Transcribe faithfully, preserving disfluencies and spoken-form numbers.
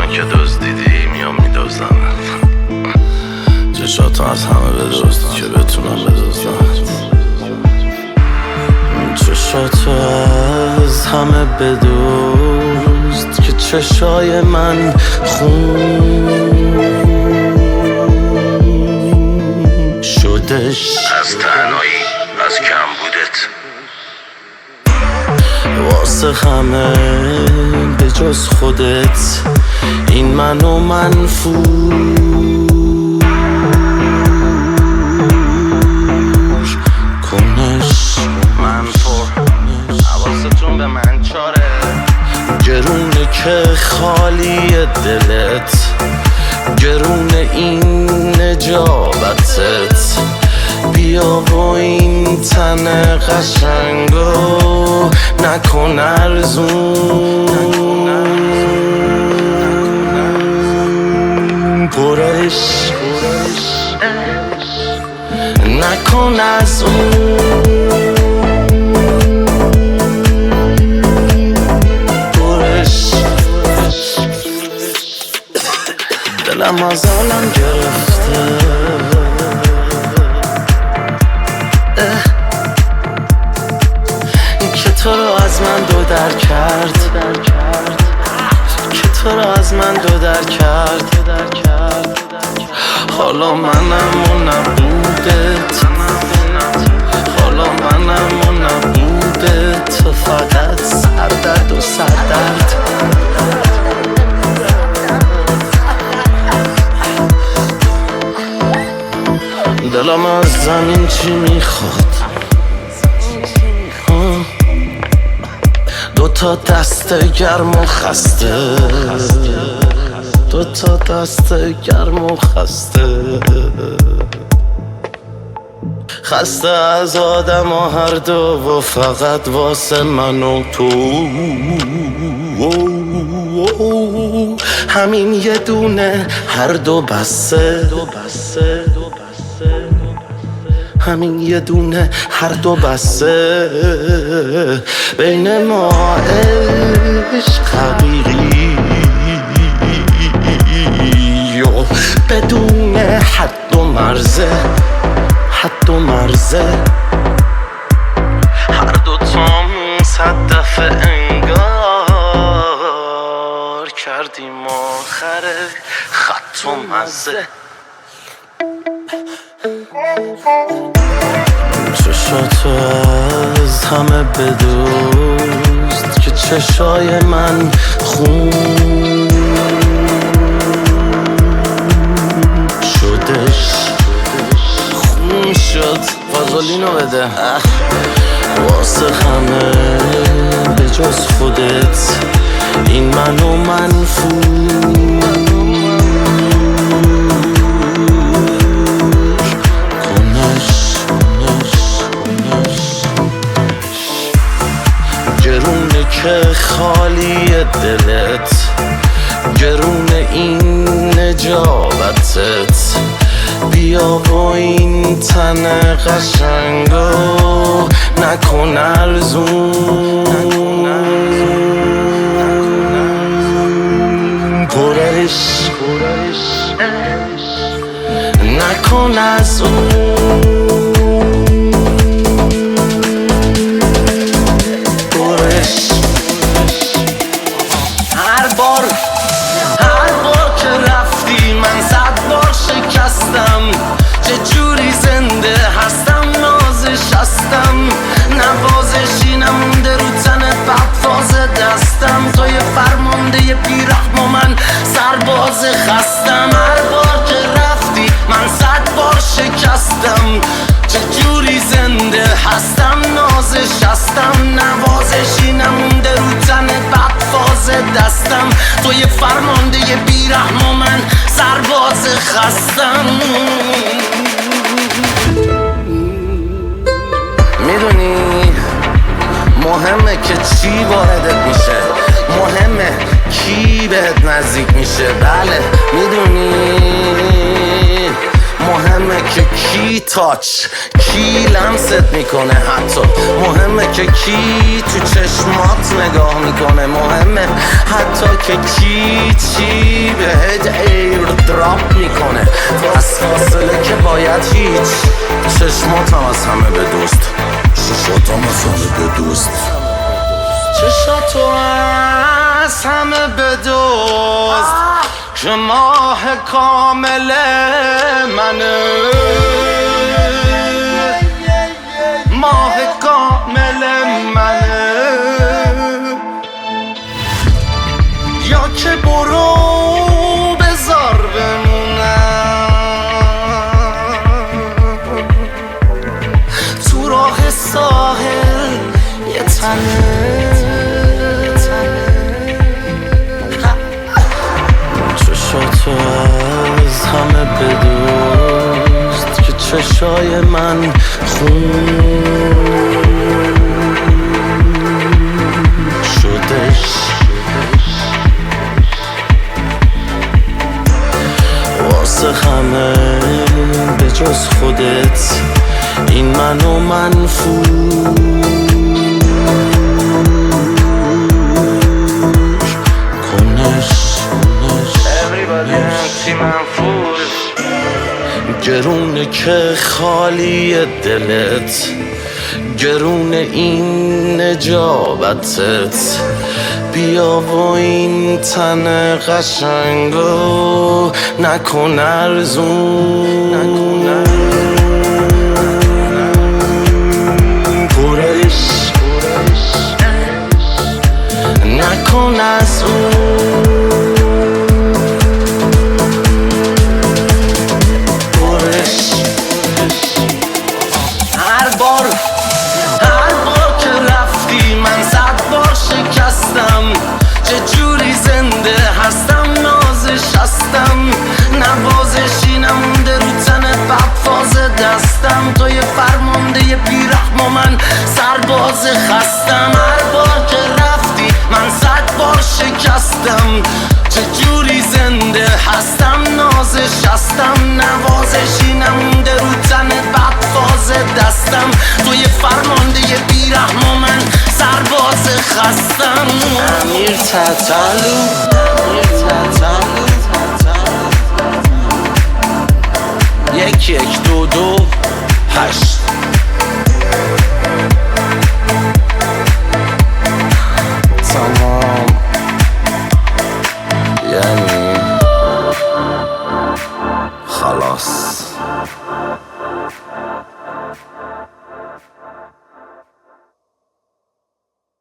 که دزدیدی میام میدوزم چشاتو از همه بدزد که بتونم بدزدم چشاتو از همه بدزد که چشای من خون شدش از تنهایی، از کمبودت، واسه همه به جز خودت این منو منفور کنش منفور حواستون به من چاره گرونه که خالی دلت گرونه این نجابتت بیا و این تن قشنگو نکن ارزون پرش نکن از اون پرش دلم از عالم گرفته که تو رو از من دو در کرد که تو رو از من دو در کرد حالا منم و نبودت حالا منم و نبودت تو فقط سردرد و سردرد دلم از زمین چی میخواد دو تا دست گرم و خسته دو تا دست گرم و خسته خسته از آدم و هر دو و فقط واسه من و تو همین یه دونه هر دو بسه همین یه دونه هر دو بسه بین ما عشق حقیقی بدون حد و مرزه حد و مرزه هر دو تامون صد دفعه انگار کردیم آخر خط و مزه چشاتو از همه بدزد که چشای من خون شدش خون شد فازولینو بده واسه همه به جز خودت این منو منفور گرونه که خالی دلت گرونه این نجابتت بیا و این تن قشنگو نکن ارزون پرش نکن از اون هر بار هر بار که رفتی من صد بار شکستم چه جوری زنده هستم نازش هستم نوازشی نمونده رو تنت بعد فاز دستم توی فرمانده ی بیرحم و من سرباز خستم هر بار که رفتی من صد بار شکستم چه جوری زنده هستم نازش هستم نوازشی نمونده رو تنت بعد فاز دستم توی فرمانده ی بیرحم و من سرباز خستم میدونی مهمه که چی واردت میشه مهمه کی بهت نزدیک میشه بله میدونی مهمه که کی تاچ کی لمست میکنه حتی مهمه که کی تو چشمات نگاه میکنه مهمه حتی که کیچی بهت ایر دراپ میکنه از فاصله که باید هیچ چشماتم از همه به دوست چشاتم از همه به دوست چشاتو از همه به دوست که ماه کامل منه ماه کامل منه یا که برو بذار بمونم تو راه ساحل یه تنه چشاتو از همه به دوست که چشای من خون شدش واسه همه به جز خودت این منو منفور گرونه که خالی دلت گرونه این نجابتت بیا و این تن قشنگو نکن ارزون پرش نکن از اون هر بار که رفتی من صد بار شکستم چه جوری زنده هستم نازش هستم نوازشی نمونده رو تنت بعد فاز دستم تو یه فرمانده یه بیرحم و من سرباز خستم هر بار که رفتی من صد بار شکستم چه جوری زنده هستم نازش هستم نوازشی نمونده رو تنت بعد فاز دستم تو یه فرمانده یه بیرحم و من سرباز خستم امیر تتلو امیر تتلو یک یک دو دو هشت